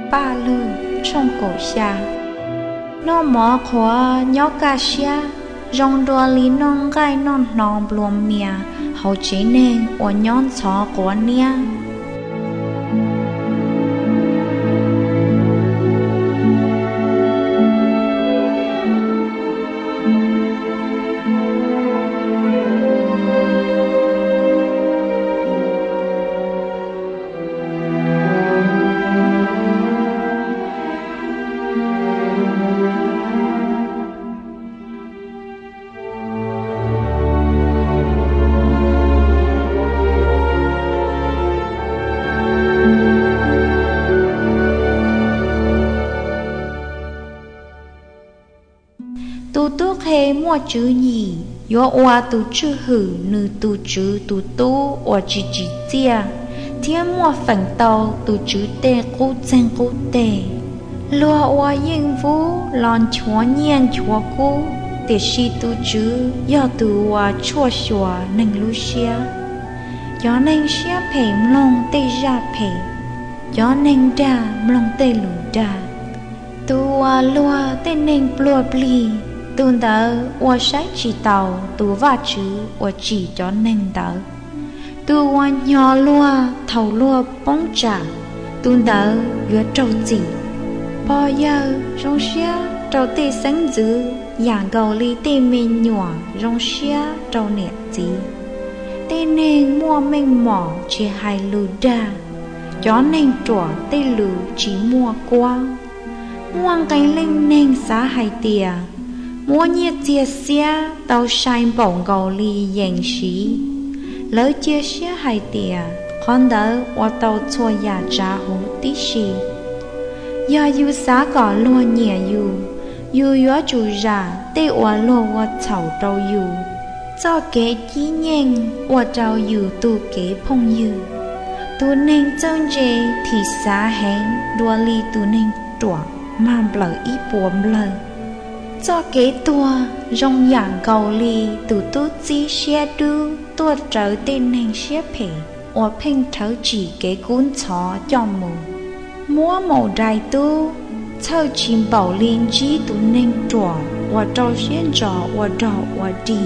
ba lư trong cổ xa nó mỏ khóa nhó ca xa rong đua lý non gai non nòng bluông mìa hậu chế nên ở nhón xó của nia tu tước hê mua chữ nhì yo oa tu chữ hử nữ tu chữ tu tu oa chữ chữ tia thiên mua phần tàu tu chữ tê cú chân cú tê lúa oa yên vũ lon chúa nhiên chúa cú để si tu chữ yo tu oa chua chua nâng lu xia gió nâng xia phê mlong tê ra phê gió nâng đa mlong tê lù đa tu oa lúa tê nâng plua pli tuần đó, tôi sẽ chỉ tàu, tôi va chữ, tôi chỉ cho nên đó. Tôi quan nhỏ lúa, thầu lúa bóng trả. Tuần đó, vừa trâu gì. Bao giờ, rong xía, trâu tê sáng dữ, dạng cầu ly tê mình nhỏ, rong xía, trâu nẹt gì. Tê nên mua mình mỏ, chỉ hai lù đa. Cho nên trỏ tê lù chỉ mua qua. Mua cánh lên nên xá hai tìa. Mua nhiệt chia xe tàu sai bổng gầu ly dành xí lỡ chia xe hai tìa con đỡ và tàu chua nhà trả hú tí xì do yu xá cỏ lua nhẹ yu yu chủ ra tê ua lua và chậu trâu yu cho kế chí nhanh và trâu yu tu kế phong yu tu nên chân dê thì xá hẹn đua ly tu nên trọ mà blở ý buồm lờ cho kế tua rong dạng cầu ly từ tốt chí xe đu tua trở tên nên xe phê or phênh thấu chỉ kế cuốn chó cho mù múa màu đài tu thâu chim bảo liên chí tu nên trò or trâu xuyên trò or trò or đi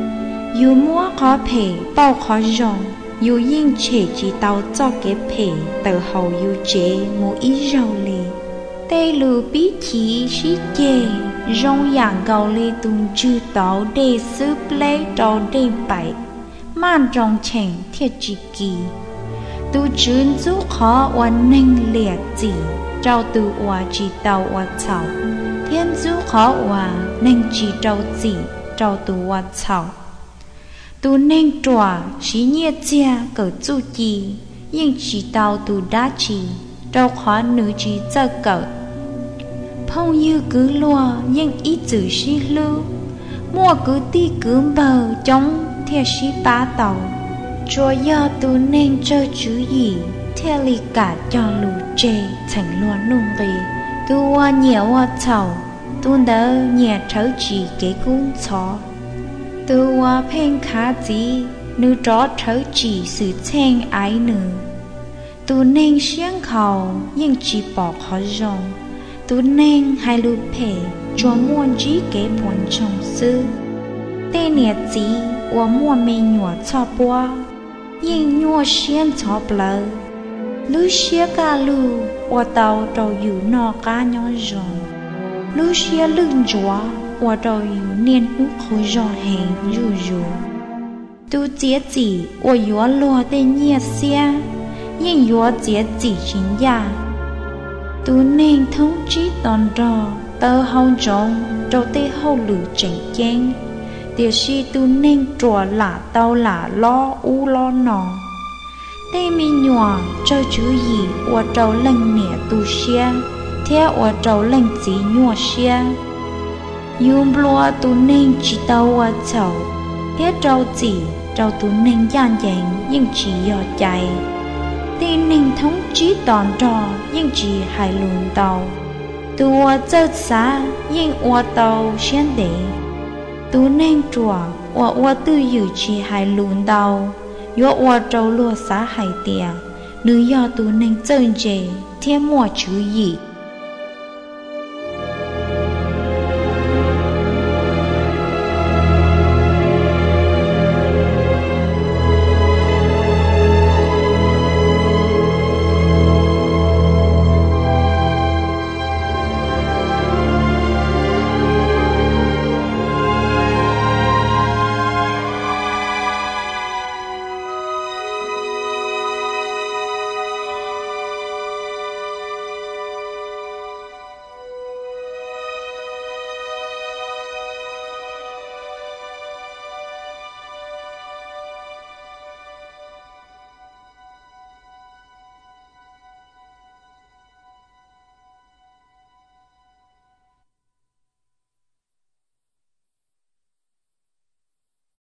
dù múa khó phê bao khó rong dù yên chế chỉ tàu cho kế phê từ hầu dù chế mù ý rau lì tê lù bí khí xí chê rong dạng cầu ly tung chư tàu đề sư plei trâu đề bảy man trong chèn thiệt chỉ kỳ tu chuyên du khó oan ninh liệt gì trâu tu oa chỉ tàu oa chảo thiên du khó oa ninh chỉ trâu gì trâu tu oa chảo tu ninh tròa xí nhiệt chia cỡ chu chi nhưng chỉ tàu tu đá chi trâu khó nữ chỉ chơ cỡ phong như cứ lùa nhưng ý chữ xí lưu mua cứ ti cứ bờ chống theo xí bá tàu chúa do tu nên chơi chữ gì theo lì cả cho lù chê thành lùa nung rì tu hoa nhẹ hoa chầu tu đỡ nhẹ thấu chỉ kế cung chó tu hoa phênh khá gì nữ tró thấu chỉ sự chen ái nữ tu nên xiên khẩu nhưng chỉ bỏ khó rong tu nên hai lù phê cho muôn trí kế buồn trong sư tê nhiệt gì và mua mình nhỏ cho bua nhưng nhỏ xiên cho bờ lú xía ca lù và tàu trâu yu nọ cá nhỏ rồng lú xía lưng chúa và trâu yu niên nút khối rò hẹn ru tu chế chỉ và yếu lùa tê nhiệt xía nhưng yếu chế chỉ chính gia tu nên thống trí toàn trò tơ hông trông trâu tê hâu lử chảnh chênh điều si tu nên trùa lạ tao lạ lo u lo nọ tê mi nhòa trâu chú gì và trâu lanh nẻ tu xia theo và trâu lanh chỉ nhòa xia yum lua tu nên chỉ tao và chậu thế trâu chỉ trâu tu nên gian dành nhưng chỉ dò chạy tê nên thống trí toàn trò nhưng chỉ hai lùn tàu tu và chơ xá nhưng và tàu xuyên đế tu nên chùa và tư dự chỉ hai lùn tàu yo wa trâu lúa xá hai tia nữ do tu nên chân chê thiên mua chữ gì